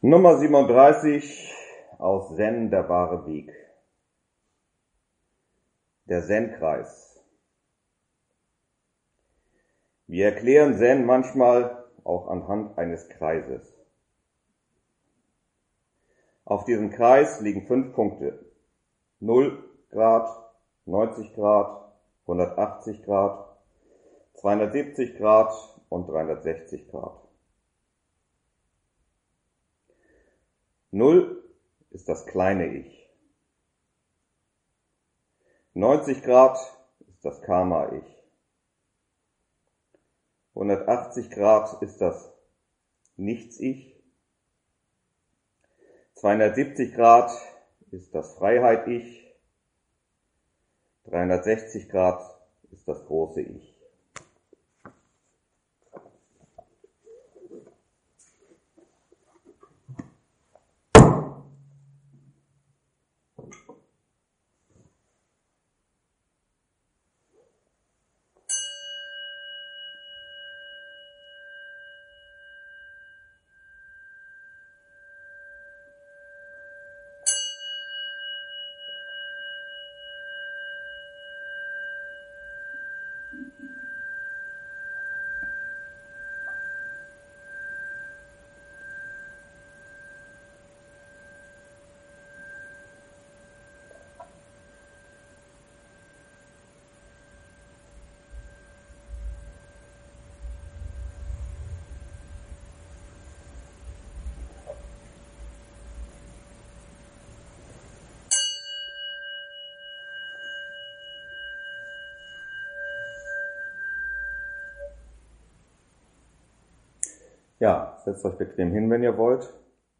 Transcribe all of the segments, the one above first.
Nummer 37 aus Zen, der wahre Weg. Der Zen-Kreis. Wir erklären Zen manchmal auch anhand eines Kreises. Auf diesem Kreis liegen 5 Punkte. 0 Grad, 90 Grad, 180 Grad, 270 Grad und 360 Grad. 0 ist das kleine Ich. 90 Grad ist das Karma-Ich. 180 Grad ist das Nichts-Ich. 270 Grad ist das Freiheit-Ich. 360 Grad ist das große Ich. Ja, setzt euch bequem hin, wenn ihr wollt.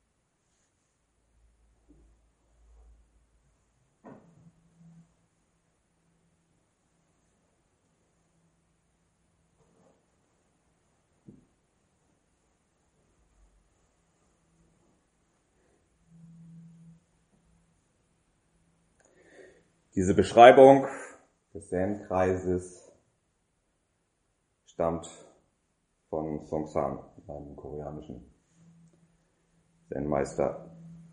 Diese Beschreibung des Zen-Kreises stammt von Songsan, einem koreanischen Zen-Meister.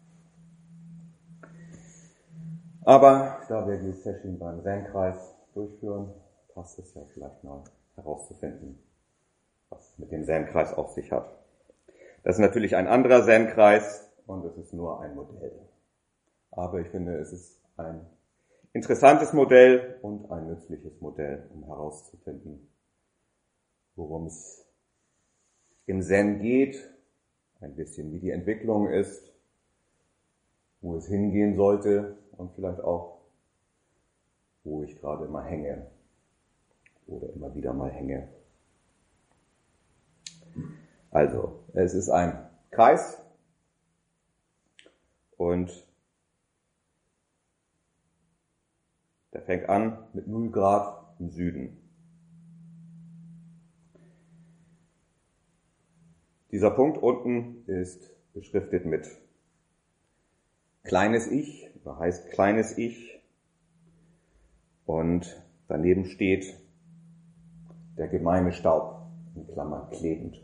Aber da wir die Session beim Zen-Kreis durchführen, passt es ja vielleicht mal herauszufinden, was es mit dem Zen-Kreis auf sich hat. Das ist natürlich ein anderer Zen-Kreis und es ist nur ein Modell. Aber ich finde, es ist ein interessantes Modell und ein nützliches Modell, um herauszufinden, worum es im Zen geht, ein bisschen wie die Entwicklung ist, wo es hingehen sollte und vielleicht auch, wo ich gerade mal hänge oder immer wieder mal hänge. Also, es ist ein Kreis und der fängt an mit 0 Grad im Süden. Dieser Punkt unten ist beschriftet mit kleines Ich, oder heißt kleines Ich, und daneben steht der gemeine Staub, in Klammern klebend.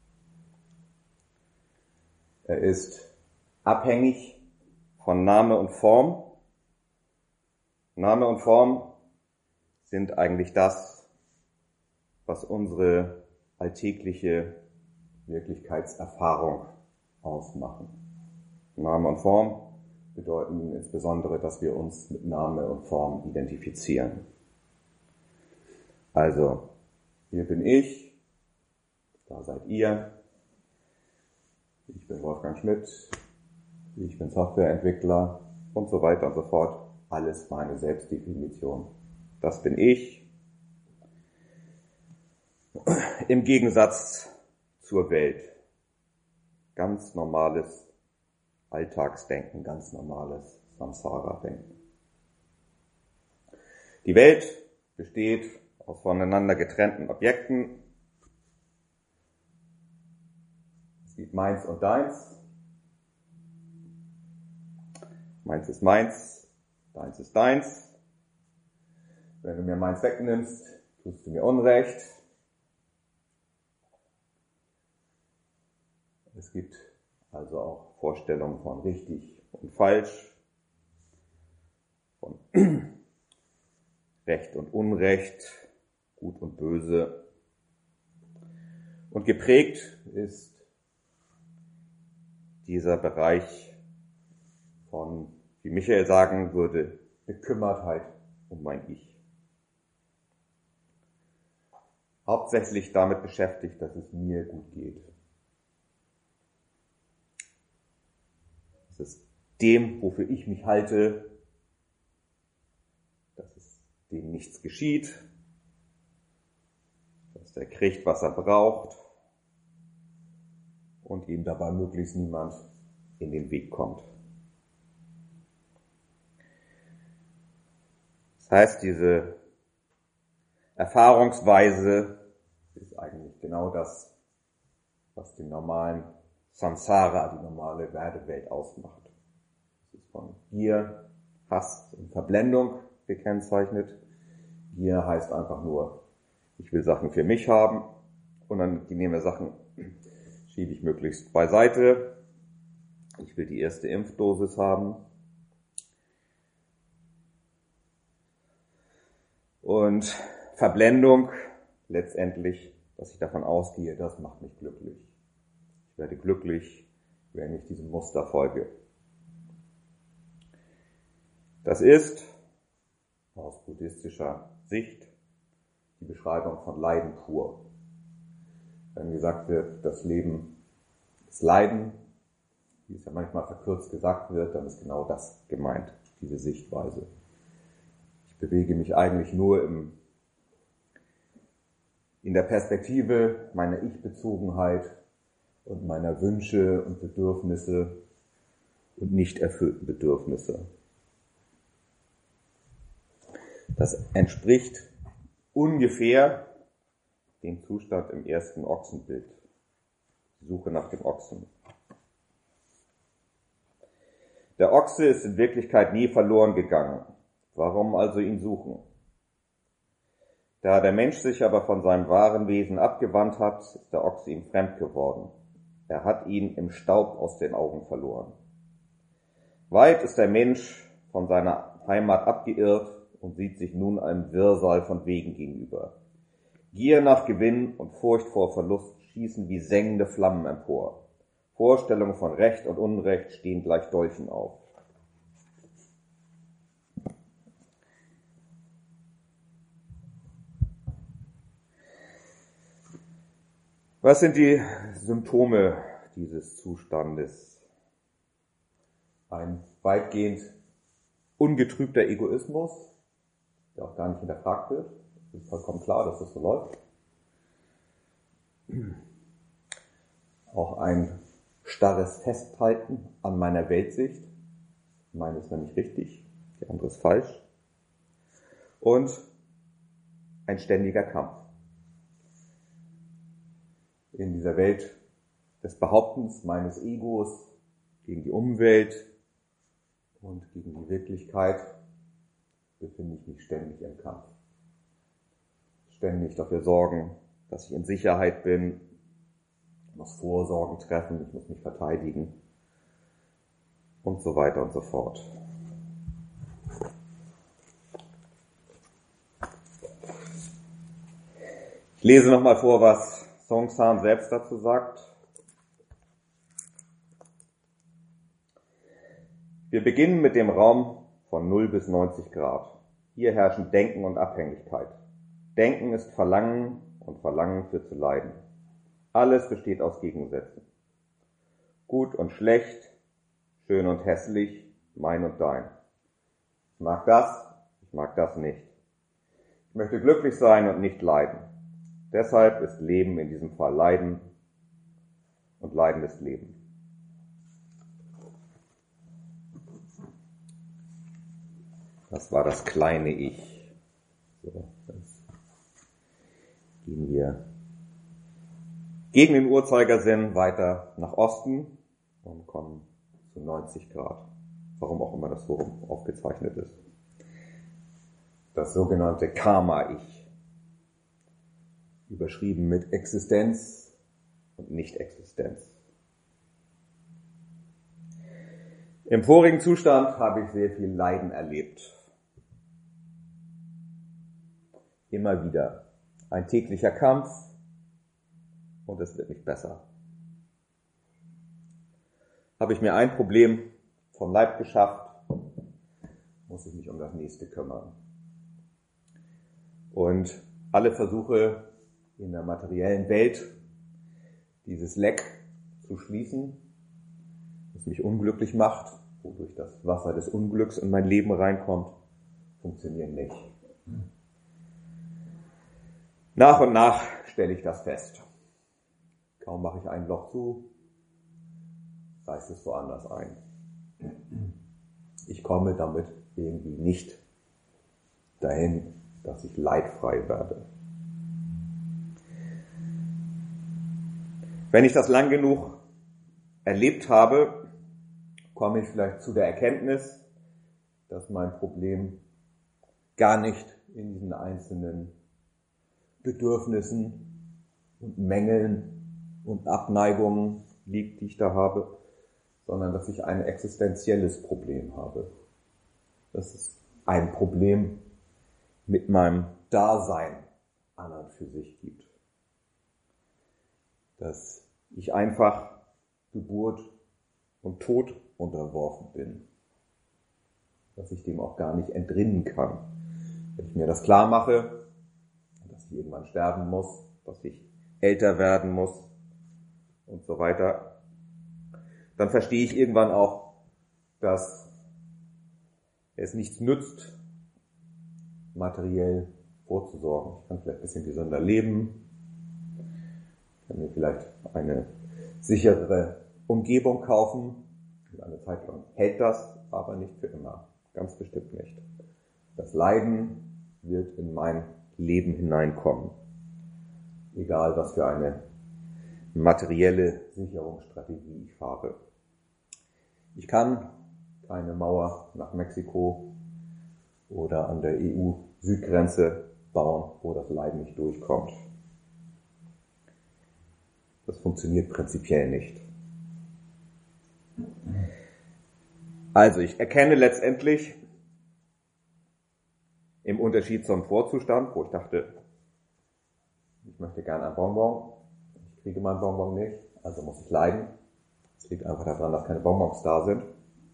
Er ist abhängig von Name und Form. Name und Form sind eigentlich das, was unsere alltägliche Wirklichkeitserfahrung ausmachen. Name und Form bedeuten insbesondere, dass wir uns mit Name und Form identifizieren. Also, hier bin ich, da seid ihr, ich bin Wolfgang Schmidt, ich bin Softwareentwickler und so weiter und so fort. Alles meine Selbstdefinition. Das bin ich. Im Gegensatz zur Welt. Ganz normales Alltagsdenken, ganz normales Samsara-Denken. Die Welt besteht aus voneinander getrennten Objekten. Es gibt meins und deins. Meins ist meins, deins ist deins. Wenn du mir meins wegnimmst, tust du mir Unrecht. Es gibt also auch Vorstellungen von richtig und falsch, von Recht und Unrecht, Gut und Böse. Und geprägt ist dieser Bereich von, wie Michael sagen würde, Bekümmertheit um mein Ich. Hauptsächlich damit beschäftigt, dass es mir gut geht. Dass es dem, wofür ich mich halte, dass es dem nichts geschieht, dass der kriegt, was er braucht und ihm dabei möglichst niemand in den Weg kommt. Das heißt, diese Erfahrungsweise ist eigentlich genau das, was den normalen Samsara, die normale Werdewelt ausmacht. Es ist von Gier, Hass und Verblendung gekennzeichnet. Gier heißt einfach nur, ich will Sachen für mich haben, unangenehme Sachen schiebe ich möglichst beiseite. Ich will die erste Impfdosis haben. Und Verblendung letztendlich, dass ich davon ausgehe, das macht mich glücklich. Ich werde glücklich, wenn ich diesem Muster folge. Das ist aus buddhistischer Sicht die Beschreibung von Leiden pur. Wenn gesagt wird, das Leben ist Leiden, wie es ja manchmal verkürzt gesagt wird, dann ist genau das gemeint, diese Sichtweise. Ich bewege mich eigentlich nur in der Perspektive meiner Ich-Bezogenheit und meiner Wünsche und Bedürfnisse und nicht erfüllten Bedürfnisse. Das entspricht ungefähr dem Zustand im ersten Ochsenbild. Die Suche nach dem Ochsen. Der Ochse ist in Wirklichkeit nie verloren gegangen. Warum also ihn suchen? Da der Mensch sich aber von seinem wahren Wesen abgewandt hat, ist der Ochse ihm fremd geworden. Er hat ihn im Staub aus den Augen verloren. Weit ist der Mensch von seiner Heimat abgeirrt und sieht sich nun einem Wirrsal von Wegen gegenüber. Gier nach Gewinn und Furcht vor Verlust schießen wie sengende Flammen empor. Vorstellungen von Recht und Unrecht stehen gleich Dolchen auf. Was sind die Symptome dieses Zustandes? Ein weitgehend ungetrübter Egoismus, der auch gar nicht hinterfragt wird. Es ist vollkommen klar, dass das so läuft. Auch ein starres Festhalten an meiner Weltsicht. Meine ist nämlich richtig, die andere ist falsch. Und ein ständiger Kampf. In dieser Welt des Behauptens meines Egos gegen die Umwelt und gegen die Wirklichkeit befinde ich mich ständig im Kampf. Ständig dafür sorgen, dass ich in Sicherheit bin, ich muss Vorsorgen treffen, ich muss mich verteidigen und so weiter und so fort. Ich lese nochmal vor, was Songsan selbst dazu sagt. Wir beginnen mit dem Raum von 0 bis 90 Grad. Hier herrschen Denken und Abhängigkeit. Denken ist Verlangen und Verlangen führt zu Leiden. Alles besteht aus Gegensätzen. Gut und schlecht, schön und hässlich, mein und dein. Ich mag das nicht. Ich möchte glücklich sein und nicht leiden. Deshalb ist Leben in diesem Fall Leiden und Leiden ist Leben. Das war das kleine Ich. So, jetzt gehen wir gegen den Uhrzeigersinn weiter nach Osten und kommen zu 90 Grad. Warum auch immer das so aufgezeichnet ist. Das sogenannte Karma-Ich. Überschrieben mit Existenz und Nicht-Existenz. Im vorigen Zustand habe ich sehr viel Leiden erlebt. Immer wieder. Ein täglicher Kampf und es wird nicht besser. Habe ich mir ein Problem vom Leib geschafft, muss ich mich um das nächste kümmern. Und alle Versuche in der materiellen Welt, dieses Leck zu schließen, das mich unglücklich macht, wodurch das Wasser des Unglücks in mein Leben reinkommt, funktionieren nicht. Nach und nach stelle ich das fest. Kaum mache ich ein Loch zu, reißt es woanders ein. Ich komme damit irgendwie nicht dahin, dass ich leidfrei werde. Wenn ich das lang genug erlebt habe, komme ich vielleicht zu der Erkenntnis, dass mein Problem gar nicht in diesen einzelnen Bedürfnissen und Mängeln und Abneigungen liegt, die ich da habe, sondern dass ich ein existenzielles Problem habe. Das ist ein Problem mit meinem Dasein an und für sich gibt. Dass ich einfach Geburt und Tod unterworfen bin. Dass ich dem auch gar nicht entrinnen kann. Wenn ich mir das klar mache, dass ich irgendwann sterben muss, dass ich älter werden muss und so weiter, dann verstehe ich irgendwann auch, dass es nichts nützt, materiell vorzusorgen. Ich kann vielleicht ein bisschen gesünder leben, kann mir vielleicht eine sicherere Umgebung kaufen. Und eine Zeit lang hält das, aber nicht für immer. Ganz bestimmt nicht. Das Leiden wird in mein Leben hineinkommen. Egal, was für eine materielle Sicherungsstrategie ich fahre. Ich kann keine Mauer nach Mexiko oder an der EU-Südgrenze bauen, wo das Leiden nicht durchkommt. Das funktioniert prinzipiell nicht. Also ich erkenne letztendlich im Unterschied zum Vorzustand, wo ich dachte, ich möchte gerne ein Bonbon, ich kriege mein Bonbon nicht, also muss ich leiden. Es liegt einfach daran, dass keine Bonbons da sind.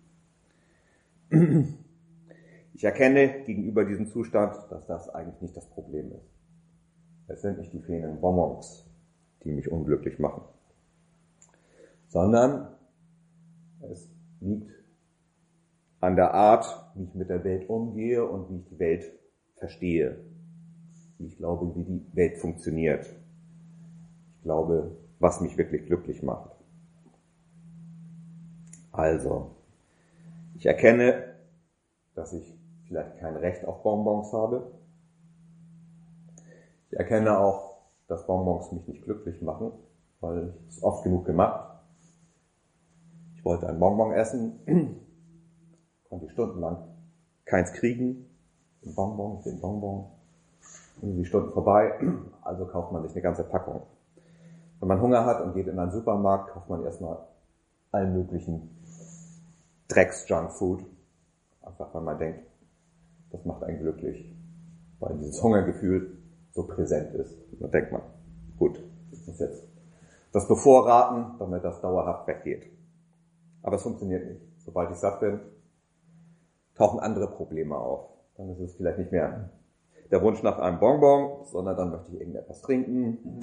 Ich erkenne gegenüber diesem Zustand, dass das eigentlich nicht das Problem ist. Es sind nicht die fehlenden Bonbons, die mich unglücklich machen, sondern es liegt an der Art, wie ich mit der Welt umgehe und wie ich die Welt verstehe. Wie ich glaube, wie die Welt funktioniert. Ich glaube, was mich wirklich glücklich macht. Also, ich erkenne, dass ich vielleicht kein Recht auf Bonbons habe. Ich erkenne auch, dass Bonbons mich nicht glücklich machen, weil ich es oft genug gemacht. Ich wollte ein Bonbon essen, konnte ich stundenlang keins kriegen. Den Bonbon. Und die Stunden vorbei, also kauft man sich eine ganze Packung. Wenn man Hunger hat und geht in einen Supermarkt, kauft man erstmal allen möglichen Drecks-Junkfood. Einfach weil man denkt, das macht einen glücklich. Weil dieses Hungergefühl so präsent ist. Und dann denkt man, gut, ich muss jetzt das bevorraten, damit das dauerhaft weggeht. Aber es funktioniert nicht. Sobald ich satt bin, tauchen andere Probleme auf. Dann ist es vielleicht nicht mehr der Wunsch nach einem Bonbon, sondern dann möchte ich irgendetwas trinken.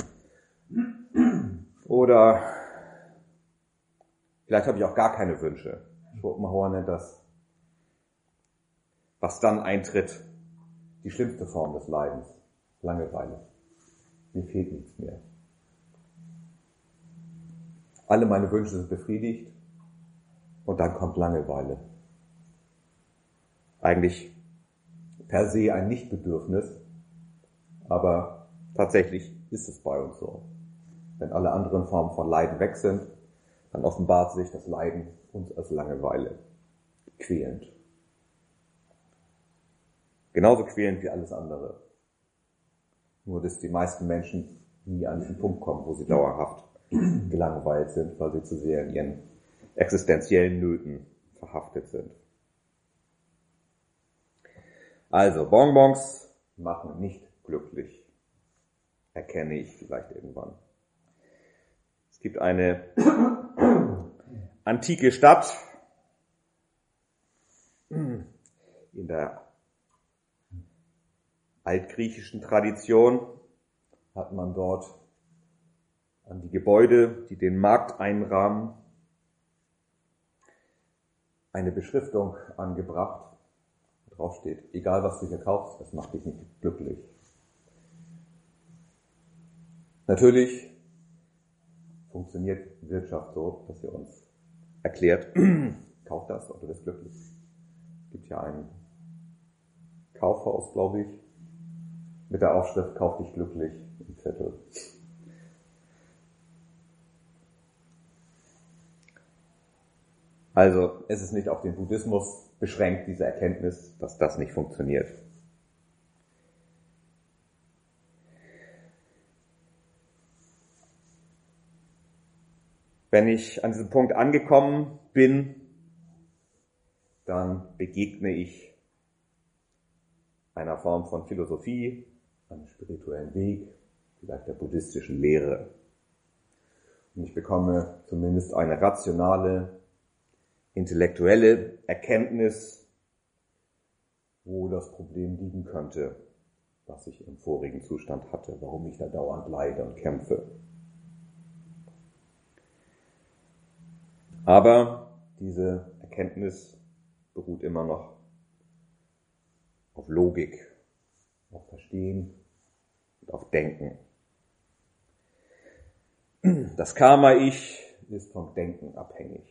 Oder vielleicht habe ich auch gar keine Wünsche. Schopenhauer nennt das, was dann eintritt, die schlimmste Form des Leidens. Langeweile. Mir fehlt nichts mehr. Alle meine Wünsche sind befriedigt und dann kommt Langeweile. Eigentlich per se ein Nichtbedürfnis, aber tatsächlich ist es bei uns so. Wenn alle anderen Formen von Leiden weg sind, dann offenbart sich das Leiden uns als Langeweile. Quälend. Genauso quälend wie alles andere. Nur, dass die meisten Menschen nie an diesen Punkt kommen, wo sie dauerhaft gelangweilt sind, weil sie zu sehr in ihren existenziellen Nöten verhaftet sind. Also, Bonbons machen nicht glücklich, erkenne ich vielleicht irgendwann. Es gibt eine antike Stadt in der altgriechischen Tradition, hat man dort an die Gebäude, die den Markt einrahmen, eine Beschriftung angebracht. Drauf steht, egal was du hier kaufst, das macht dich nicht glücklich. Natürlich funktioniert Wirtschaft so, dass sie uns erklärt, kauf das und du wirst glücklich. Es gibt ja ein Kaufhaus, glaube ich, mit der Aufschrift, kauf dich glücklich im Viertel. Also es ist nicht auf den Buddhismus beschränkt, diese Erkenntnis, dass das nicht funktioniert. Wenn ich an diesem Punkt angekommen bin, dann begegne ich einer Form von Philosophie, einem spirituellen Weg, vielleicht der buddhistischen Lehre. Und ich bekomme zumindest eine rationale, intellektuelle Erkenntnis, wo das Problem liegen könnte, was ich im vorigen Zustand hatte, warum ich da dauernd leide und kämpfe. Aber diese Erkenntnis beruht immer noch auf Logik, auf Verstehen und auf Denken. Das Karma-Ich ist vom Denken abhängig.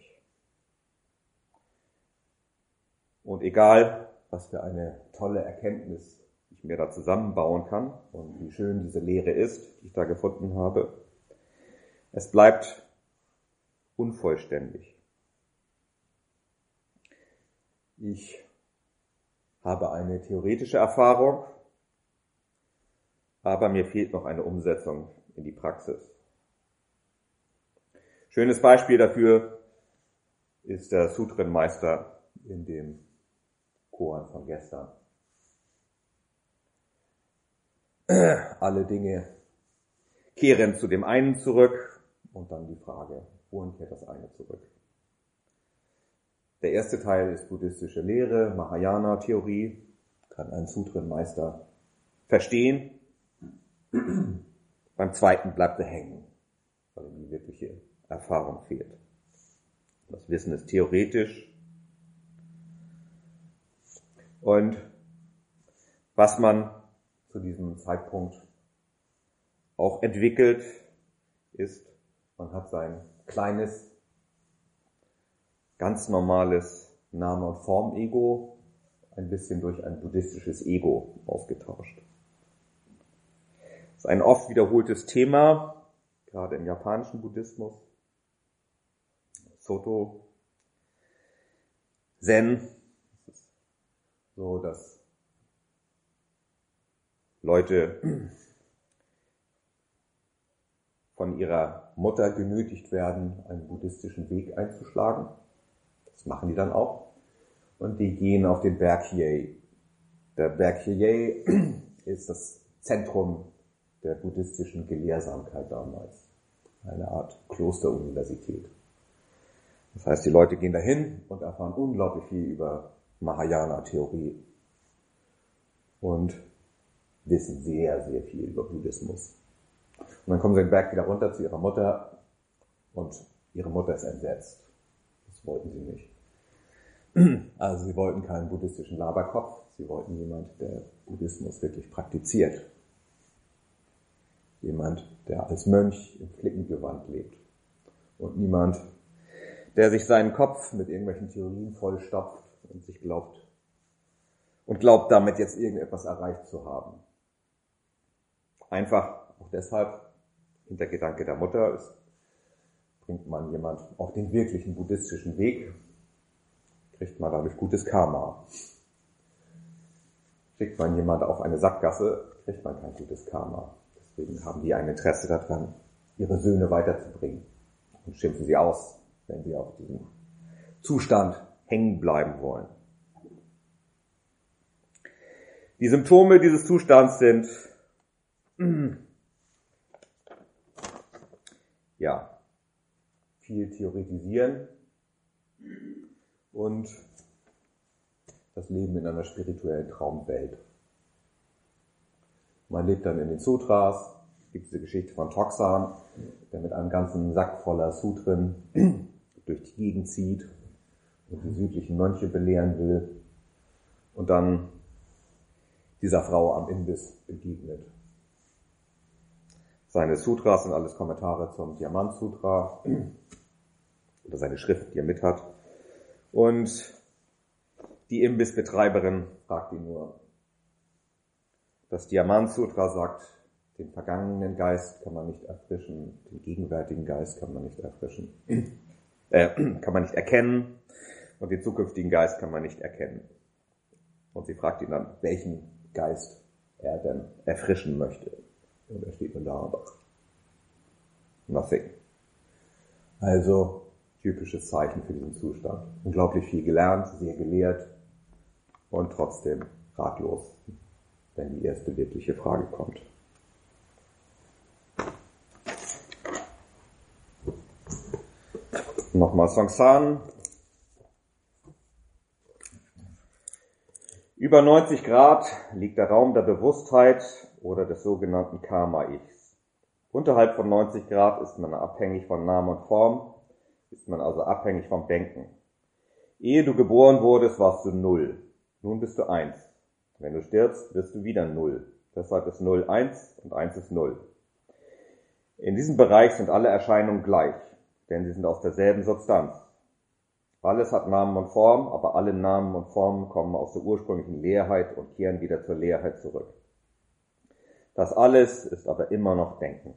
Und egal, was für eine tolle Erkenntnis ich mir da zusammenbauen kann und wie schön diese Lehre ist, die ich da gefunden habe, es bleibt unvollständig. Ich habe eine theoretische Erfahrung, aber mir fehlt noch eine Umsetzung in die Praxis. Schönes Beispiel dafür ist der Sutrenmeister in dem Koan von gestern. Alle Dinge kehren zu dem einen zurück und dann die Frage, wohin kehrt das eine zurück? Der erste Teil ist buddhistische Lehre, Mahayana-Theorie, kann ein Sutrenmeister verstehen. Beim zweiten bleibt er hängen, weil ihm die wirkliche Erfahrung fehlt. Das Wissen ist theoretisch. Und was man zu diesem Zeitpunkt auch entwickelt, ist, man hat sein kleines, ganz normales Name- und Form-Ego ein bisschen durch ein buddhistisches Ego ausgetauscht. Das ist ein oft wiederholtes Thema, gerade im japanischen Buddhismus. Soto, Zen, so dass Leute von ihrer Mutter genötigt werden, einen buddhistischen Weg einzuschlagen. Das machen die dann auch. Und die gehen auf den Berg Hiei. Der Berg Hiei ist das Zentrum der buddhistischen Gelehrsamkeit damals. Eine Art Klosteruniversität. Das heißt, die Leute gehen dahin und erfahren unglaublich viel über Mahayana-Theorie und wissen sehr, sehr viel über Buddhismus. Und dann kommen sie den Berg wieder runter zu ihrer Mutter und ihre Mutter ist entsetzt. Das wollten sie nicht. Also sie wollten keinen buddhistischen Laberkopf, sie wollten jemand, der Buddhismus wirklich praktiziert. Jemand, der als Mönch im Flickengewand lebt. Und niemand, der sich seinen Kopf mit irgendwelchen Theorien vollstopft und sich glaubt damit jetzt irgendetwas erreicht zu haben. Einfach auch deshalb, Hintergedanke der Mutter ist, bringt man jemand auf den wirklichen buddhistischen Weg, kriegt man dadurch gutes Karma. Schickt man jemand auf eine Sackgasse, kriegt man kein gutes Karma. Deswegen haben die ein Interesse daran, ihre Söhne weiterzubringen und schimpfen sie aus, wenn sie auf diesem Zustand hängen bleiben wollen. Die Symptome dieses Zustands sind viel theoretisieren und das Leben in einer spirituellen Traumwelt. Man lebt dann in den Sutras. Es gibt diese Geschichte von Toxan, der mit einem ganzen Sack voller Sutren durch die Gegend zieht und die südlichen Mönche belehren will und dann dieser Frau am Imbiss begegnet. Seine Sutras sind alles Kommentare zum Diamant-Sutra oder seine Schrift, die er mit hat. Und die Imbissbetreiberin fragt ihn nur. Das Diamant-Sutra sagt, den vergangenen Geist kann man nicht erfrischen, den gegenwärtigen Geist kann man nicht erfrischen, kann man nicht erkennen und den zukünftigen Geist kann man nicht erkennen. Und sie fragt ihn dann, welchen Geist er denn erfrischen möchte. Und er steht nur da und sagt, nothing. Also, typisches Zeichen für diesen Zustand. Unglaublich viel gelernt, sehr gelehrt und trotzdem ratlos, wenn die erste wirkliche Frage kommt. Nochmal Songsan. Über 90 Grad liegt der Raum der Bewusstheit oder des sogenannten Karma-Ichs. Unterhalb von 90 Grad ist man abhängig von Name und Form, ist man also abhängig vom Denken. Ehe du geboren wurdest, warst du 0. Nun bist du 1. Wenn du stirbst, wirst du wieder 0. Deshalb ist 0 1 und 1 ist 0. In diesem Bereich sind alle Erscheinungen gleich, denn sie sind aus derselben Substanz. Alles hat Namen und Form, aber alle Namen und Formen kommen aus der ursprünglichen Leerheit und kehren wieder zur Leerheit zurück. Das alles ist aber immer noch Denken.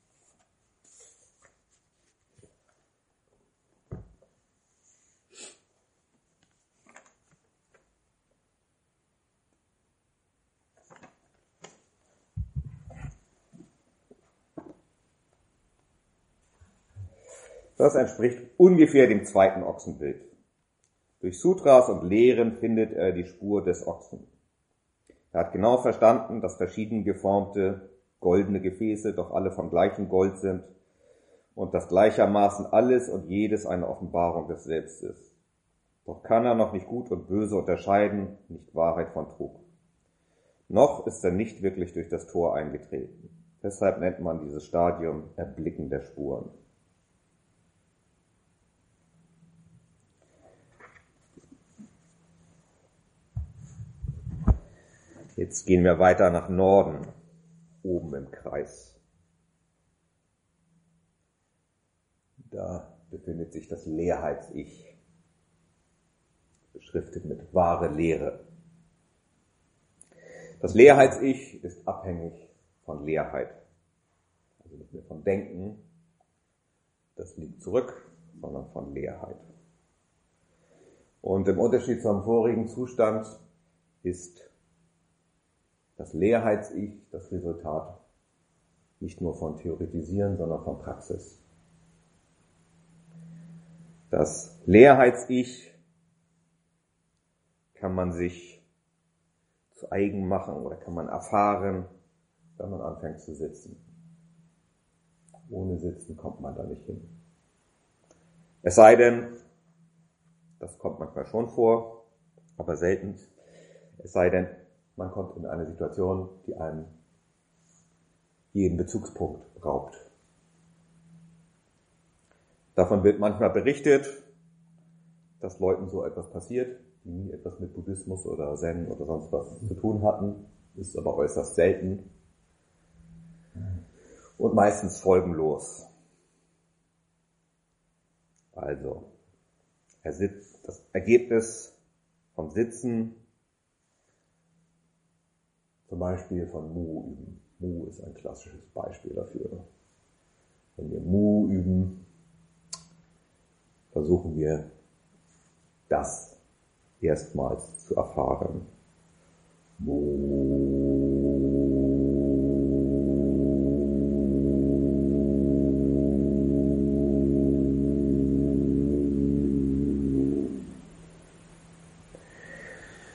Das entspricht ungefähr dem zweiten Ochsenbild. Durch Sutras und Lehren findet er die Spur des Ochsen. Er hat genau verstanden, dass verschieden geformte, goldene Gefäße doch alle vom gleichen Gold sind und dass gleichermaßen alles und jedes eine Offenbarung des Selbst ist. Doch kann er noch nicht Gut und Böse unterscheiden, nicht Wahrheit von Trug. Noch ist er nicht wirklich durch das Tor eingetreten. Deshalb nennt man dieses Stadium Erblicken der Spuren. Jetzt gehen wir weiter nach Norden, oben im Kreis. Da befindet sich das Leerheits-Ich, beschriftet mit wahre Lehre. Das Leerheits-Ich ist abhängig von Leerheit, also nicht mehr von Denken, das liegt zurück, sondern von Leerheit. Und im Unterschied zum vorigen Zustand ist das Leerheits-Ich das Resultat nicht nur von Theoretisieren, sondern von Praxis. Das Leerheits-Ich kann man sich zu eigen machen oder kann man erfahren, wenn man anfängt zu sitzen. Ohne Sitzen kommt man da nicht hin. Es sei denn, das kommt manchmal schon vor, aber selten, es sei denn, man kommt in eine Situation, die einem jeden Bezugspunkt raubt. Davon wird manchmal berichtet, dass Leuten so etwas passiert, die nie etwas mit Buddhismus oder Zen oder sonst was zu tun hatten, ist aber äußerst selten und meistens folgenlos. Also, das Ergebnis vom Sitzen, zum Beispiel von Mu üben. Mu ist ein klassisches Beispiel dafür. Wenn wir Mu üben, versuchen wir das erstmals zu erfahren. Mu.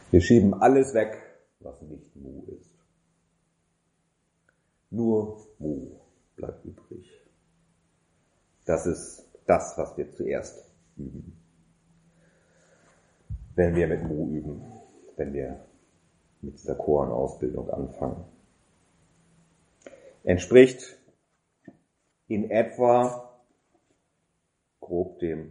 Wir schieben alles weg, was nicht Mu ist. Nur Mu bleibt übrig. Das ist das, was wir zuerst üben. Wenn wir mit Mu üben, wenn wir mit dieser Koan-Ausbildung anfangen. Entspricht in etwa grob dem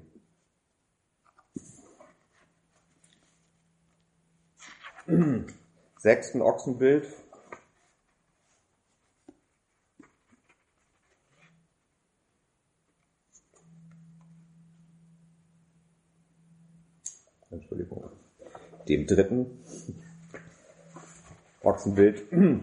sechsten Ochsenbild. Entschuldigung. Dem dritten Ochsenbild.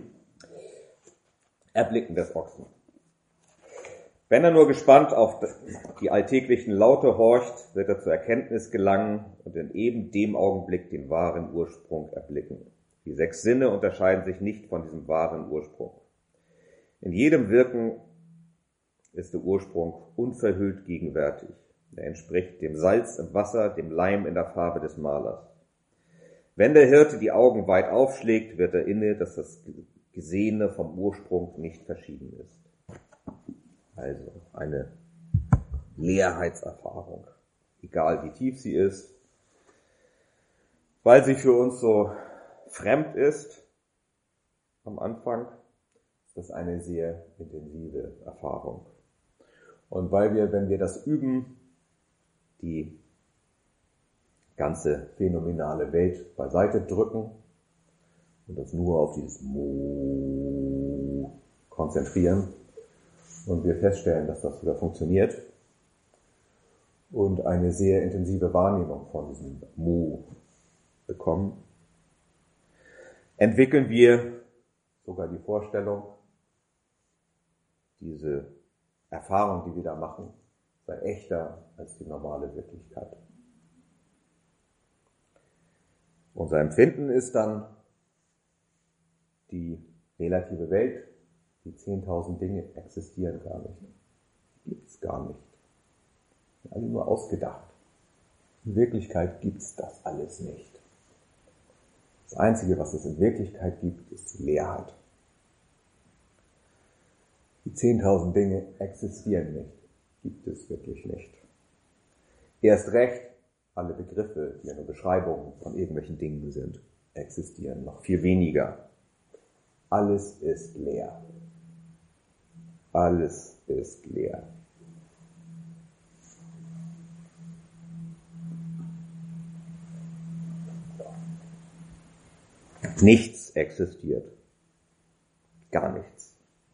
Erblicken des Ochsen. Wenn er nur gespannt auf die alltäglichen Laute horcht, wird er zur Erkenntnis gelangen und in eben dem Augenblick den wahren Ursprung erblicken. Die 6 Sinne unterscheiden sich nicht von diesem wahren Ursprung. In jedem Wirken ist der Ursprung unverhüllt gegenwärtig. Er entspricht dem Salz im Wasser, dem Leim in der Farbe des Malers. Wenn der Hirte die Augen weit aufschlägt, wird er inne, dass das Gesehene vom Ursprung nicht verschieden ist. Also eine Leerheitserfahrung, egal wie tief sie ist, weil sie für uns so fremd ist am Anfang, ist das eine sehr intensive Erfahrung. Und weil wir, wenn wir das üben, die ganze phänomenale Welt beiseite drücken und das nur auf dieses Mu konzentrieren und wir feststellen, dass das wieder funktioniert und eine sehr intensive Wahrnehmung von diesem Mu bekommen, entwickeln wir sogar die Vorstellung, diese Erfahrung, die wir da machen, sei echter als die normale Wirklichkeit. Unser Empfinden ist dann die relative Welt, die 10.000 Dinge existieren gar nicht. Gibt es gar nicht. Alle nur ausgedacht. In Wirklichkeit gibt es das alles nicht. Das Einzige, was es in Wirklichkeit gibt, ist die Leerheit. Die 10.000 Dinge existieren nicht. Gibt es wirklich nicht. Erst recht, alle Begriffe, die ja nur Beschreibungen von irgendwelchen Dingen sind, existieren noch viel weniger. Alles ist leer. Alles ist leer. Nichts existiert. Gar nichts.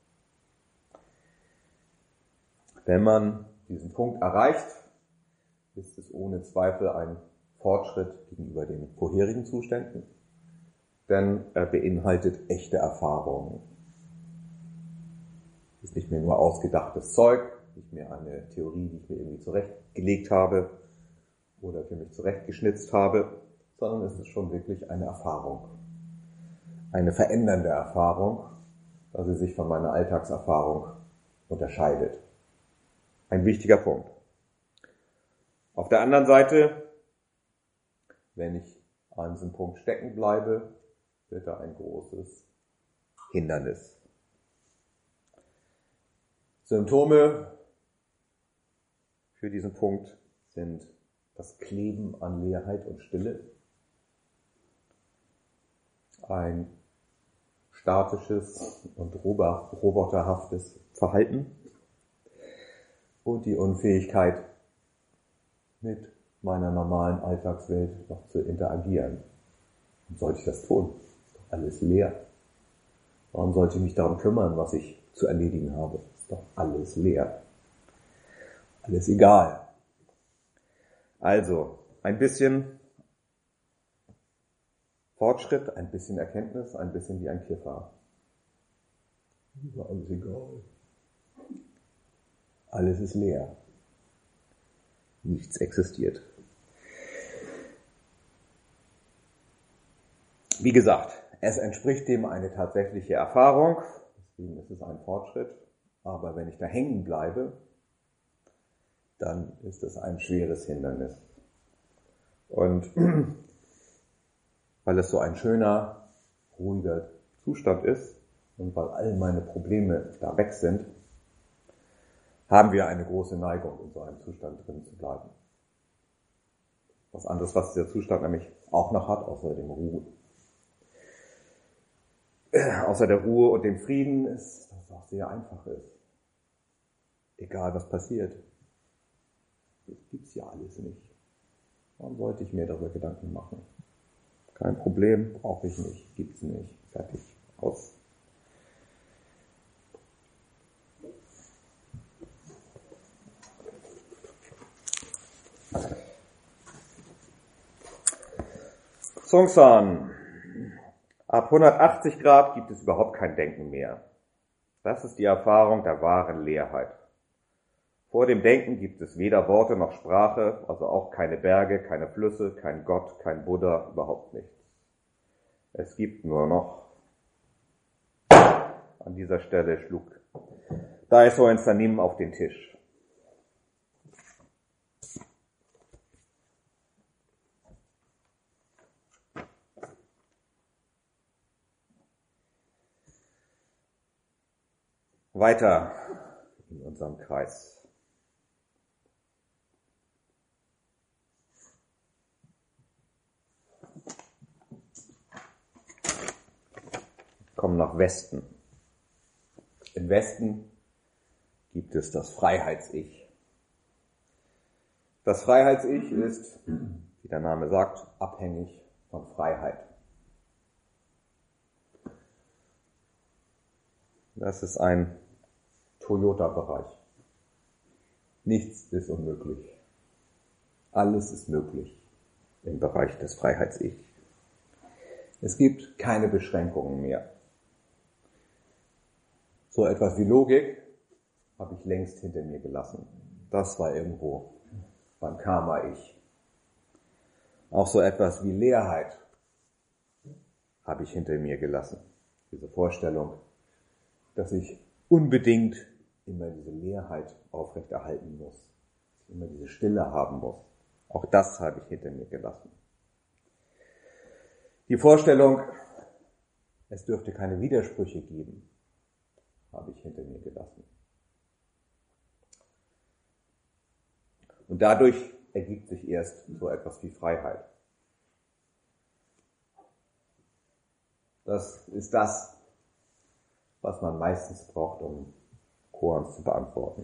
Wenn man diesen Punkt erreicht, ist es ohne Zweifel ein Fortschritt gegenüber den vorherigen Zuständen, denn er beinhaltet echte Erfahrungen. Es ist nicht mehr nur ausgedachtes Zeug, nicht mehr eine Theorie, die ich mir irgendwie zurechtgelegt habe oder für mich zurechtgeschnitzt habe, sondern es ist schon wirklich eine Erfahrung. Eine verändernde Erfahrung, da sie sich von meiner Alltagserfahrung unterscheidet. Ein wichtiger Punkt. Auf der anderen Seite, wenn ich an diesem Punkt stecken bleibe, wird da ein großes Hindernis. Symptome für diesen Punkt sind das Kleben an Leerheit und Stille, ein statisches und roboterhaftes Verhalten und die Unfähigkeit, mit meiner normalen Alltagswelt noch zu interagieren. Warum sollte ich das tun? Ist doch alles leer. Warum sollte ich mich darum kümmern, was ich zu erledigen habe? Ist doch alles leer. Alles egal. Also, ein bisschen Fortschritt, ein bisschen Erkenntnis, ein bisschen wie ein Kiffer. Ist alles egal. Alles ist leer. Nichts existiert. Wie gesagt, es entspricht dem eine tatsächliche Erfahrung, deswegen ist es ein Fortschritt, aber wenn ich da hängen bleibe, dann ist es ein schweres Hindernis. Und weil es so ein schöner, ruhiger Zustand ist und weil all meine Probleme da weg sind, haben wir eine große Neigung, in so einem Zustand drin zu bleiben. Was anderes, was dieser Zustand nämlich auch noch hat, außer dem Ruhe. Außer der Ruhe und dem Frieden ist, dass es auch sehr einfach ist. Egal was passiert. Das gibt's ja alles nicht. Warum sollte ich mir darüber Gedanken machen? Kein Problem, brauche ich nicht, gibt's nicht. Fertig, aus. Songsan. Ab 180 Grad gibt es überhaupt kein Denken mehr. Das ist die Erfahrung der wahren Leerheit. Vor dem Denken gibt es weder Worte noch Sprache, also auch keine Berge, keine Flüsse, kein Gott, kein Buddha, überhaupt nichts. Es gibt nur noch. An dieser Stelle schlug Daiso in Sanim auf den Tisch. Weiter in unserem Kreis. Kommen nach Westen. Im Westen gibt es das Freiheits-Ich. Das Freiheits-Ich ist, wie der Name sagt, abhängig von Freiheit. Das ist ein Toyota-Bereich. Nichts ist unmöglich. Alles ist möglich im Bereich des Freiheits-Ich. Es gibt keine Beschränkungen mehr. So etwas wie Logik habe ich längst hinter mir gelassen. Das war irgendwo beim Karma-Ich. Auch so etwas wie Leerheit habe ich hinter mir gelassen. Diese Vorstellung, dass ich unbedingt immer diese Leerheit aufrechterhalten muss, dass ich immer diese Stille haben muss. Auch das habe ich hinter mir gelassen. Die Vorstellung, es dürfte keine Widersprüche geben, habe ich hinter mir gelassen. Und dadurch ergibt sich erst so etwas wie Freiheit. Das ist das, was man meistens braucht, um Koans zu beantworten.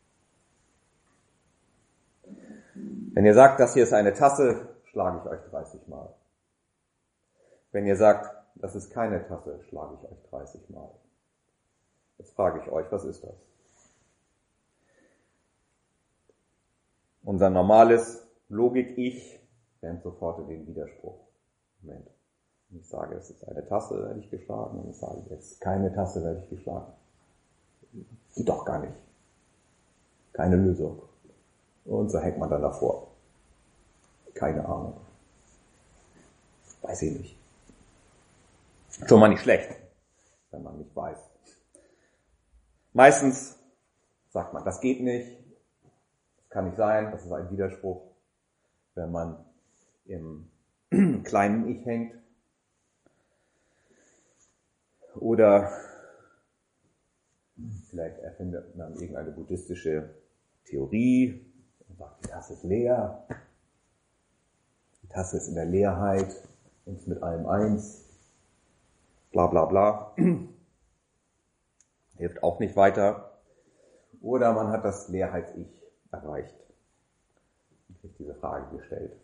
Wenn ihr sagt, das hier ist eine Tasse, schlage ich euch 30 Mal. Wenn ihr sagt, das ist keine Tasse, schlage ich euch 30 Mal. Jetzt frage ich euch, was ist das? Unser normales Logik-Ich rennt sofort in den Widerspruch. Moment. Wenn ich sage, es ist eine Tasse, werde ich geschlagen. Und ich sage, es ist keine Tasse, werde ich geschlagen. Geht doch gar nicht. Keine Lösung. Und so hängt man dann davor. Keine Ahnung. Weiß ich nicht. Schon mal nicht schlecht, wenn man nicht weiß. Meistens sagt man, das geht nicht, das kann nicht sein, das ist ein Widerspruch. Wenn man im kleinen Ich hängt oder vielleicht erfindet man irgendeine buddhistische Theorie und sagt, die Tasse ist leer, die Tasse ist in der Leerheit und ist mit allem eins, bla bla bla. Hilft auch nicht weiter. Oder man hat das Leerheits-Ich erreicht und sich diese Frage gestellt.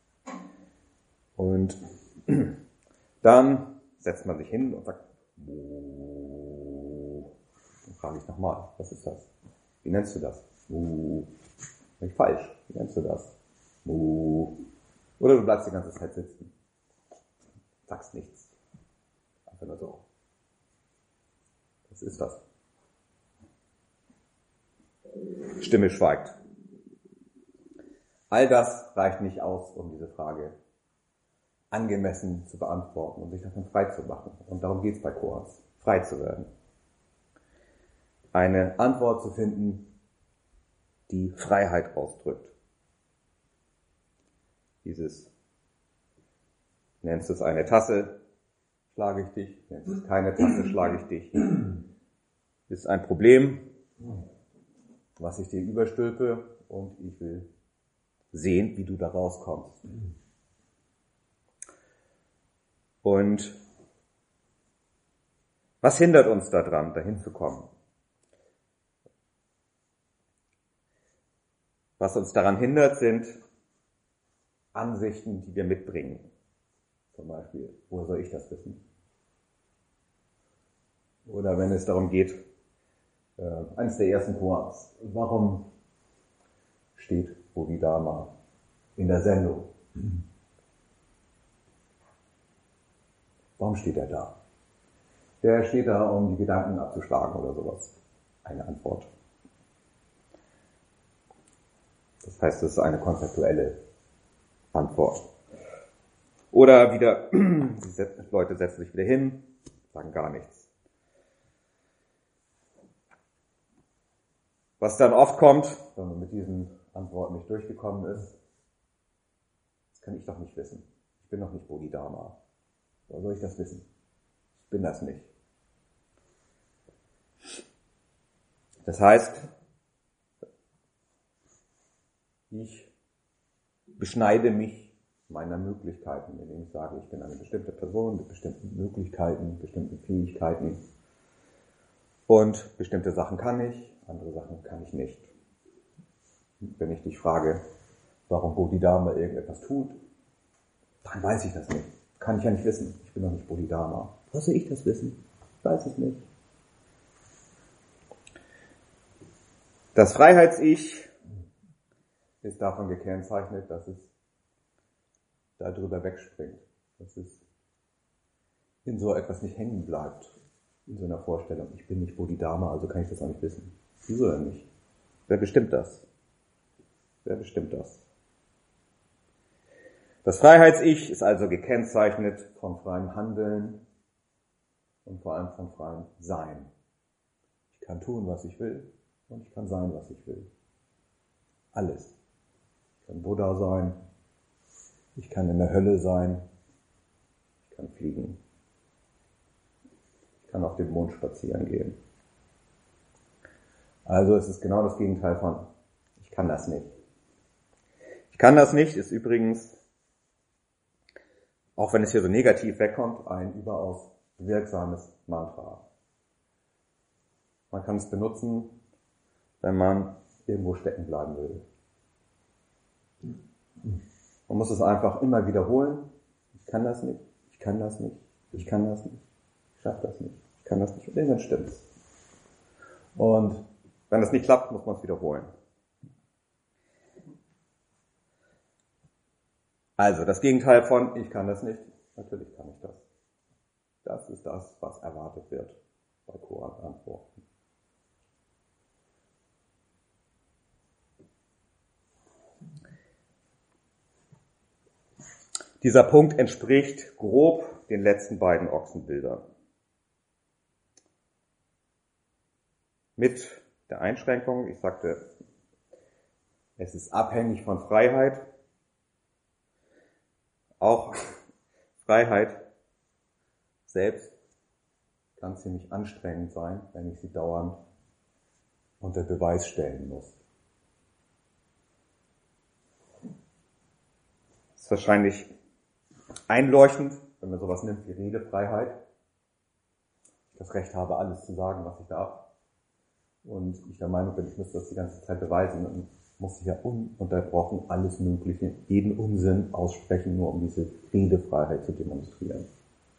Und dann setzt man sich hin und sagt, dann frage ich nochmal, was ist das? Wie nennst du das? Nicht falsch. Wie nennst du das? Oder du bleibst die ganze Zeit sitzen. Sagst nichts. Einfach nur so. Was ist das? Stimme schweigt. All das reicht nicht aus, um diese Frage angemessen zu beantworten und sich davon frei zu machen. Und darum geht es bei Koans, frei zu werden. Eine Antwort zu finden, die Freiheit ausdrückt. Dieses Nennst du es eine Tasse, schlage ich dich. Nennst du es keine Tasse, schlage ich dich. Ist ein Problem, was ich dir überstülpe, und ich will sehen, wie du da rauskommst. Und was hindert uns daran, dahin zu kommen? Was uns daran hindert, sind Ansichten, die wir mitbringen. Zum Beispiel, woher soll ich das wissen? Oder wenn es darum geht, eines der ersten Points, warum steht Bodhidharma in der Sendung? Warum steht er da? Der steht da, um die Gedanken abzuschlagen oder sowas. Eine Antwort. Das heißt, es ist eine konzeptuelle Antwort. Oder wieder, die Leute setzen sich wieder hin, sagen gar nichts. Was dann oft kommt, wenn man mit diesen Antworten nicht durchgekommen ist: Das kann ich doch nicht wissen. Ich bin doch nicht Bodhidharma. Woher soll ich das wissen? Ich bin das nicht. Das heißt, ich beschneide mich meiner Möglichkeiten, indem ich sage, ich bin eine bestimmte Person mit bestimmten Möglichkeiten, bestimmten Fähigkeiten, und bestimmte Sachen kann ich, andere Sachen kann ich nicht. Wenn ich dich frage, warum Bodhidharma irgendetwas tut, dann weiß ich das nicht. Kann ich ja nicht wissen. Ich bin doch nicht Bodhidharma. Woher soll ich das wissen? Ich weiß es nicht. Das Freiheits-Ich ist davon gekennzeichnet, dass es darüber wegspringt. Dass es in so etwas nicht hängen bleibt. In so einer Vorstellung, ich bin nicht Bodhidharma, also kann ich das auch nicht wissen. Wieso denn nicht? Wer bestimmt das? Wer bestimmt das? Das Freiheits-Ich ist also gekennzeichnet von freiem Handeln und vor allem von freiem Sein. Ich kann tun, was ich will, und ich kann sein, was ich will. Alles. Ich kann Buddha sein, ich kann in der Hölle sein, ich kann fliegen, ich kann auf dem Mond spazieren gehen. Also es ist genau das Gegenteil von ich kann das nicht. Ich kann das nicht ist übrigens, auch wenn es hier so negativ wegkommt, ein überaus wirksames Mantra. Man kann es benutzen, wenn man irgendwo stecken bleiben will. Man muss es einfach immer wiederholen. Ich kann das nicht, ich kann das nicht, ich kann das nicht, ich schaffe das nicht, ich kann das nicht. Und irgendwann stimmt's. Und wenn es nicht klappt, muss man es wiederholen. Also das Gegenteil von ich kann das nicht, natürlich kann ich das. Das ist das, was erwartet wird bei Koran-Antworten. Dieser Punkt entspricht grob den letzten beiden Ochsenbildern. Mit der Einschränkung, ich sagte, es ist abhängig von Freiheit. Auch Freiheit selbst kann ziemlich anstrengend sein, wenn ich sie dauernd unter Beweis stellen muss. Das ist wahrscheinlich einleuchtend, wenn man sowas nimmt wie Redefreiheit. Ich das Recht habe, alles zu sagen, was ich darf. Und ich der Meinung bin, ich müsste das die ganze Zeit beweisen. Dann muss ich ja ununterbrochen alles Mögliche, jeden Unsinn aussprechen, nur um diese Redefreiheit zu demonstrieren.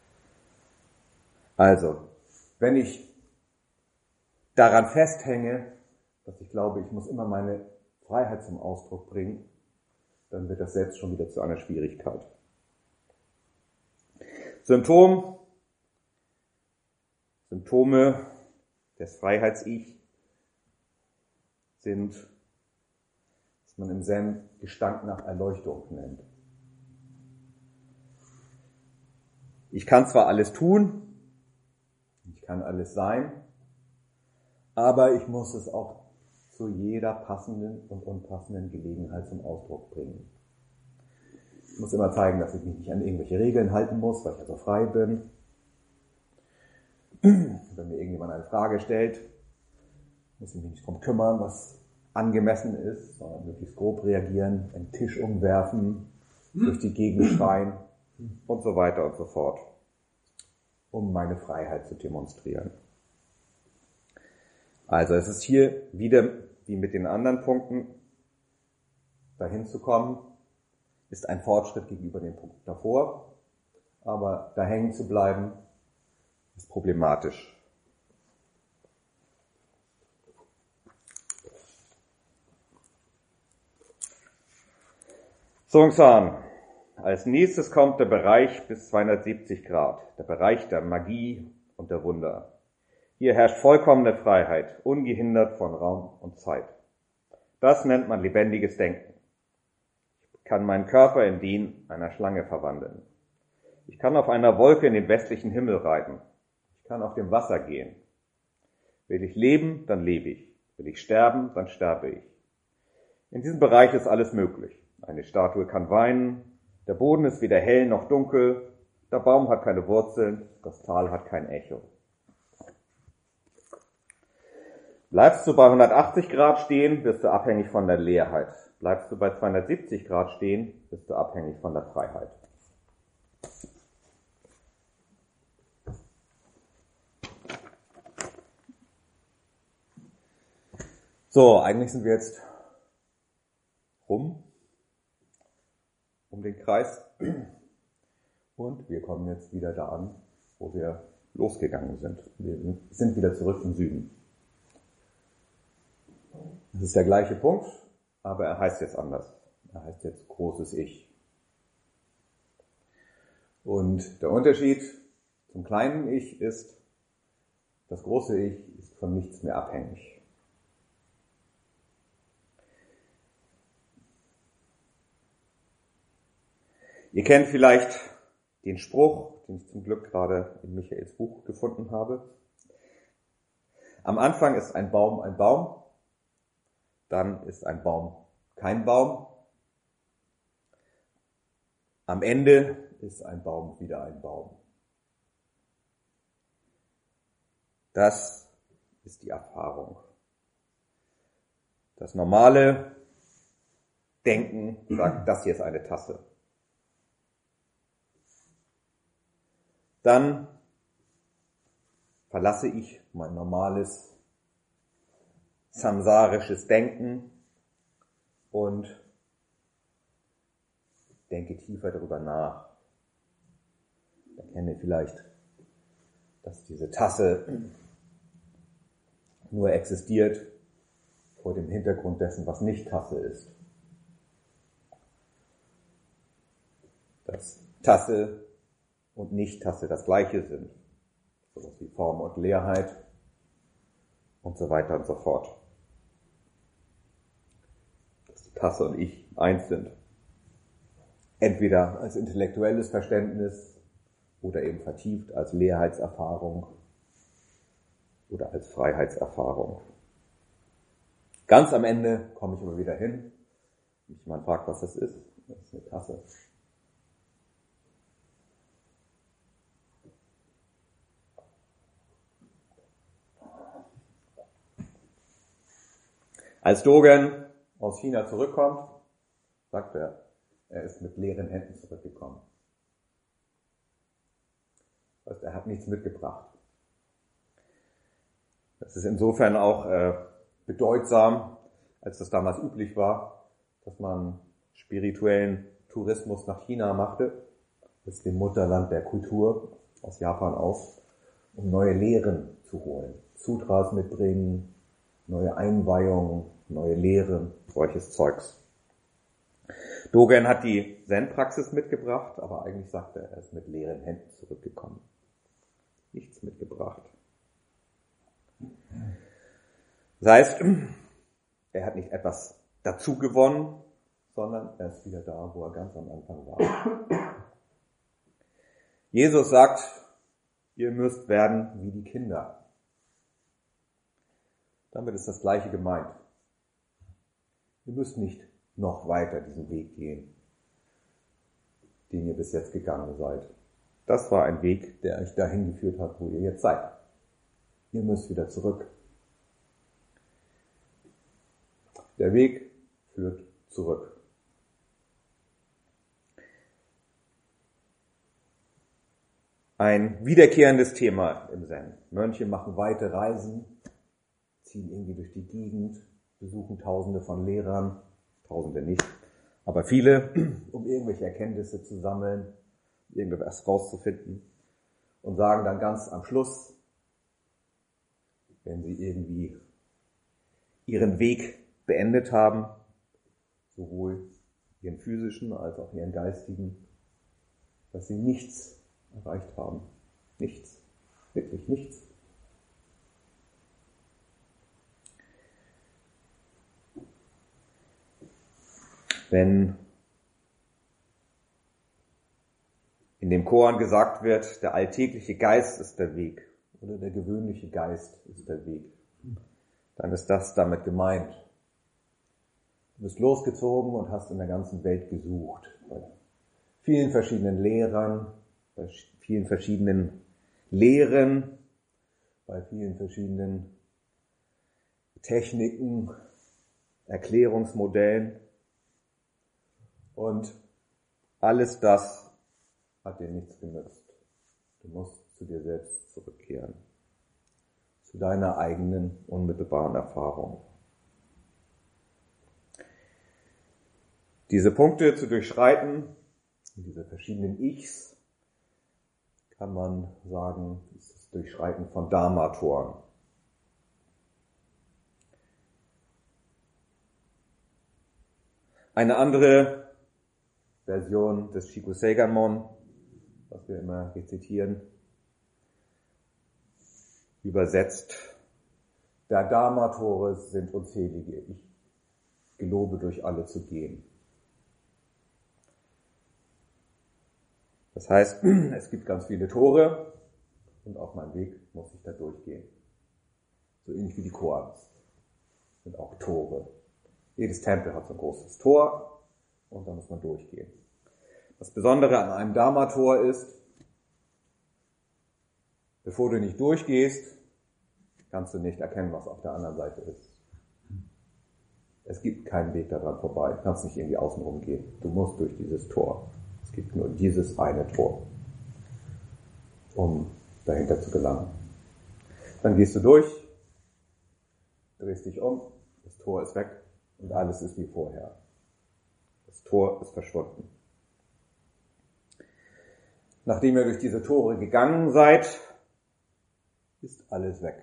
Also, wenn ich daran festhänge, dass ich glaube, ich muss immer meine Freiheit zum Ausdruck bringen, dann wird das selbst schon wieder zu einer Schwierigkeit. Symptome des Freiheits-Ich sind, was man im Zen Gestank nach Erleuchtung nennt. Ich kann zwar alles tun, ich kann alles sein, aber ich muss es auch zu jeder passenden und unpassenden Gelegenheit zum Ausdruck bringen. Ich muss immer zeigen, dass ich mich nicht an irgendwelche Regeln halten muss, weil ich also frei bin. Wenn mir irgendjemand eine Frage stellt, muss ich mich nicht darum kümmern, was angemessen ist, sondern möglichst grob reagieren, einen Tisch umwerfen, durch die Gegend schreien und so weiter und so fort, um meine Freiheit zu demonstrieren. Also es ist hier wieder, wie mit den anderen Punkten, dahin zu kommen, ist ein Fortschritt gegenüber dem Punkt davor, aber da hängen zu bleiben, ist problematisch. Songsan. Als nächstes kommt der Bereich bis 270 Grad, der Bereich der Magie und der Wunder. Hier herrscht vollkommene Freiheit, ungehindert von Raum und Zeit. Das nennt man lebendiges Denken. Ich kann meinen Körper in den einer Schlange verwandeln. Ich kann auf einer Wolke in den westlichen Himmel reiten. Ich kann auf dem Wasser gehen. Will ich leben, dann lebe ich. Will ich sterben, dann sterbe ich. In diesem Bereich ist alles möglich. Eine Statue kann weinen, der Boden ist weder hell noch dunkel, der Baum hat keine Wurzeln, das Tal hat kein Echo. Bleibst du bei 180 Grad stehen, bist du abhängig von der Leerheit. Bleibst du bei 270 Grad stehen, bist du abhängig von der Freiheit. So, eigentlich sind wir jetzt rum um den Kreis und wir kommen jetzt wieder da an, wo wir losgegangen sind. Wir sind wieder zurück im Süden. Das ist der gleiche Punkt, aber er heißt jetzt anders. Er heißt jetzt großes Ich. Und der Unterschied zum kleinen Ich ist, das große Ich ist von nichts mehr abhängig. Ihr kennt vielleicht den Spruch, den ich zum Glück gerade in Michaels Buch gefunden habe. Am Anfang ist ein Baum, dann ist ein Baum kein Baum. Am Ende ist ein Baum wieder ein Baum. Das ist die Erfahrung. Das normale Denken sagt, das hier ist eine Tasse. Dann verlasse ich mein normales samsarisches Denken und denke tiefer darüber nach. Ich erkenne vielleicht, dass diese Tasse nur existiert vor dem Hintergrund dessen, was nicht Tasse ist. Dass Tasse und Nicht-Tasse das Gleiche sind. Sowas wie Form und Leerheit und so weiter und so fort. Dass die Tasse und ich eins sind. Entweder als intellektuelles Verständnis oder eben vertieft als Leerheitserfahrung oder als Freiheitserfahrung. Ganz am Ende komme ich immer wieder hin. Wenn mich jemand fragt, was das ist eine Tasse. Als Dogen aus China zurückkommt, sagt er ist mit leeren Händen zurückgekommen. Das heißt, er hat nichts mitgebracht. Das ist insofern auch bedeutsam, als das damals üblich war, dass man spirituellen Tourismus nach China machte, das ist dem Mutterland der Kultur aus Japan aus, um neue Lehren zu holen. Sutras mitbringen, neue Einweihungen, neue Lehren, solches Zeugs. Dogen hat die Zen-Praxis mitgebracht, aber eigentlich sagt er ist mit leeren Händen zurückgekommen. Nichts mitgebracht. Das heißt, er hat nicht etwas dazu gewonnen, sondern er ist wieder da, wo er ganz am Anfang war. Jesus sagt, ihr müsst werden wie die Kinder. Damit ist das Gleiche gemeint. Ihr müsst nicht noch weiter diesen Weg gehen. den ihr bis jetzt gegangen seid. Das war ein Weg, der euch dahin geführt hat, wo ihr jetzt seid. Ihr müsst wieder zurück. Der Weg führt zurück. Ein wiederkehrendes Thema im Zen. Mönche machen weite Reisen, ziehen irgendwie durch die Gegend, besuchen Tausende von Lehrern, Tausende nicht, aber viele, um irgendwelche Erkenntnisse zu sammeln, irgendwas rauszufinden und sagen dann ganz am Schluss, wenn sie irgendwie ihren Weg beendet haben, sowohl ihren physischen als auch ihren geistigen, dass sie nichts erreicht haben. Nichts. Wirklich nichts. Wenn in dem Koran gesagt wird, der alltägliche Geist ist der Weg oder der gewöhnliche Geist ist der Weg, dann ist das damit gemeint. Du bist losgezogen und hast in der ganzen Welt gesucht. Bei vielen verschiedenen Lehrern, bei vielen verschiedenen Lehren, bei vielen verschiedenen Techniken, Erklärungsmodellen. Und alles das hat dir nichts genützt. Du musst zu dir selbst zurückkehren. Zu deiner eigenen unmittelbaren Erfahrung. Diese Punkte zu durchschreiten, diese verschiedenen Ichs, kann man sagen, ist das Durchschreiten von Dharma-Toren. Eine andere Version des Shikuseiganmon, was wir immer rezitieren, übersetzt: Der Dharma-Tore sind unzählige. Ich gelobe, durch alle zu gehen. Das heißt, es gibt ganz viele Tore und auf meinem Weg muss ich da durchgehen. So ähnlich wie die Koans sind auch Tore. Jedes Tempel hat so ein großes Tor und da muss man durchgehen. Das Besondere an einem Dharma-Tor ist, bevor du nicht durchgehst, kannst du nicht erkennen, was auf der anderen Seite ist. Es gibt keinen Weg daran vorbei. Du kannst nicht irgendwie außenrum gehen. Du musst durch dieses Tor. Es gibt nur dieses eine Tor, um dahinter zu gelangen. Dann gehst du durch, drehst dich um, das Tor ist weg und alles ist wie vorher. Das Tor ist verschwunden. Nachdem ihr durch diese Tore gegangen seid, ist alles weg.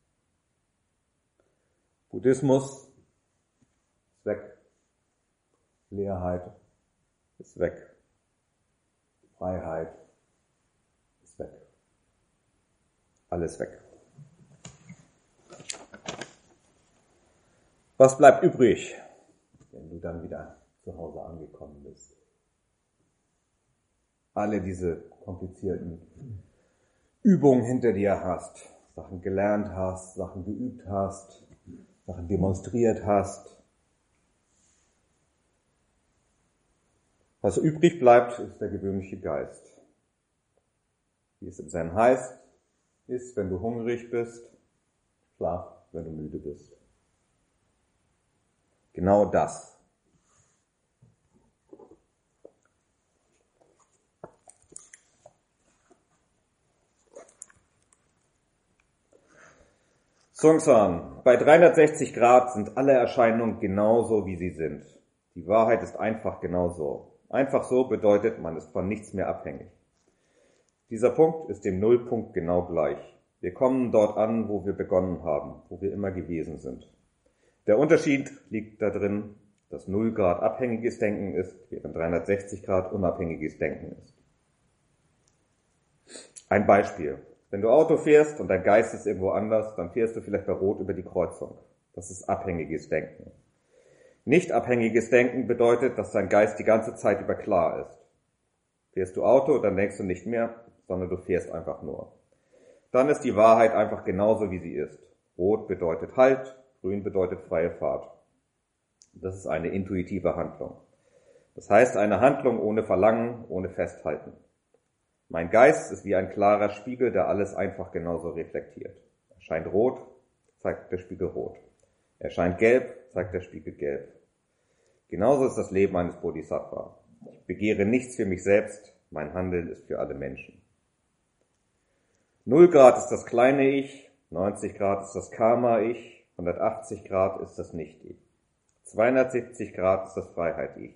Buddhismus ist weg. Leerheit ist weg. Freiheit ist weg. Alles weg. Was bleibt übrig, wenn du dann wieder zu Hause angekommen bist? Alle diese komplizierten Übungen hinter dir hast, Sachen gelernt hast, Sachen geübt hast, Sachen demonstriert hast. Was übrig bleibt, ist der gewöhnliche Geist. Wie es im Zen heißt, ist, wenn du hungrig bist, schlaf, wenn du müde bist. Genau das. Songsan, bei 360 Grad sind alle Erscheinungen genauso, wie sie sind. Die Wahrheit ist einfach genauso. Einfach so bedeutet, man ist von nichts mehr abhängig. Dieser Punkt ist dem Nullpunkt genau gleich. Wir kommen dort an, wo wir begonnen haben, wo wir immer gewesen sind. Der Unterschied liegt darin, dass 0 Grad abhängiges Denken ist, während 360 Grad unabhängiges Denken ist. Ein Beispiel. Wenn du Auto fährst und dein Geist ist irgendwo anders, dann fährst du vielleicht bei Rot über die Kreuzung. Das ist abhängiges Denken. Nicht abhängiges Denken bedeutet, dass dein Geist die ganze Zeit über klar ist. Fährst du Auto, dann denkst du nicht mehr, sondern du fährst einfach nur. Dann ist die Wahrheit einfach genauso, wie sie ist. Rot bedeutet Halt, grün bedeutet freie Fahrt. Das ist eine intuitive Handlung. Das heißt eine Handlung ohne Verlangen, ohne Festhalten. Mein Geist ist wie ein klarer Spiegel, der alles einfach genauso reflektiert. Er scheint rot, zeigt der Spiegel rot. Er scheint gelb, zeigt der Spiegel gelb. Genauso ist das Leben eines Bodhisattva. Ich begehre nichts für mich selbst, mein Handeln ist für alle Menschen. 0 Grad ist das kleine Ich, 90 Grad ist das Karma-Ich, 180 Grad ist das Nicht-Ich. 270 Grad ist das Freiheit-Ich.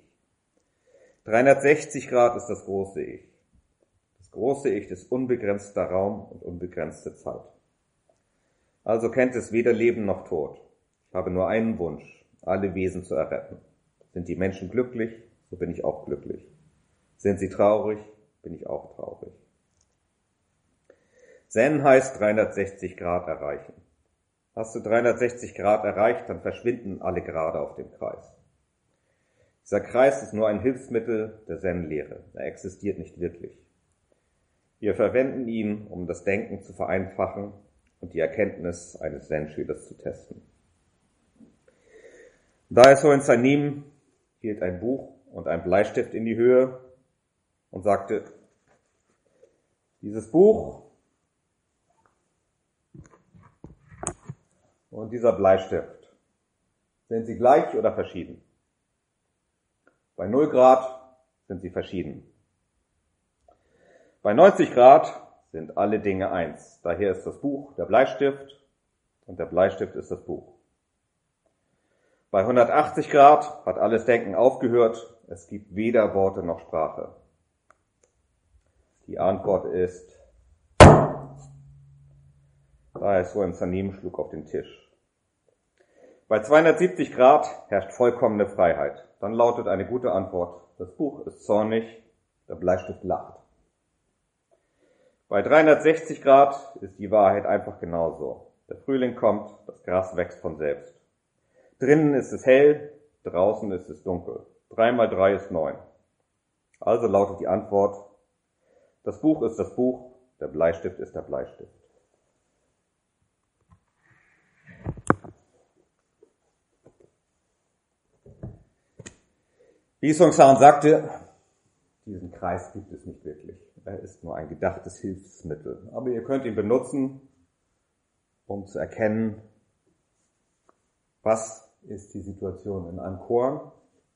360 Grad ist das große Ich. Das große Ich ist unbegrenzter Raum und unbegrenzte Zeit. Also kennt es weder Leben noch Tod. Ich habe nur einen Wunsch, alle Wesen zu erretten. Sind die Menschen glücklich, so bin ich auch glücklich. Sind sie traurig, bin ich auch traurig. Zen heißt 360 Grad erreichen. Hast du 360 Grad erreicht, dann verschwinden alle Grade auf dem Kreis. Dieser Kreis ist nur ein Hilfsmittel der Zen-Lehre. Er existiert nicht wirklich. Wir verwenden ihn, um das Denken zu vereinfachen und die Erkenntnis eines Zen-Schülers zu testen. Daeso Sanim hielt ein Buch und einen Bleistift in die Höhe und sagte, dieses Buch und dieser Bleistift, sind sie gleich oder verschieden? Bei 0 Grad sind sie verschieden. Bei 90 Grad sind alle Dinge eins. Daher ist das Buch der Bleistift und der Bleistift ist das Buch. Bei 180 Grad hat alles Denken aufgehört. Es gibt weder Worte noch Sprache. Die Antwort ist, Daeso Sanim schlug auf den Tisch. Bei 270 Grad herrscht vollkommene Freiheit. Dann lautet eine gute Antwort, das Buch ist zornig, der Bleistift lacht. Bei 360 Grad ist die Wahrheit einfach genauso. Der Frühling kommt, das Gras wächst von selbst. Drinnen ist es hell, draußen ist es dunkel. 3 mal 3 ist 9. Also lautet die Antwort, das Buch ist das Buch, der Bleistift ist der Bleistift. Bisong-san sagte, diesen Kreis gibt es nicht wirklich. Er ist nur ein gedachtes Hilfsmittel. Aber ihr könnt ihn benutzen, um zu erkennen, was ist die Situation in einem Koan?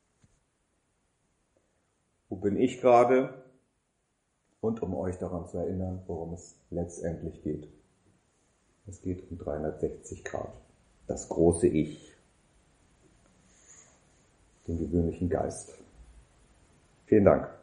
Wo bin ich gerade? Und um euch daran zu erinnern, worum es letztendlich geht. Es geht um 360 Grad. Das große Ich. Den gewöhnlichen Geist. Vielen Dank.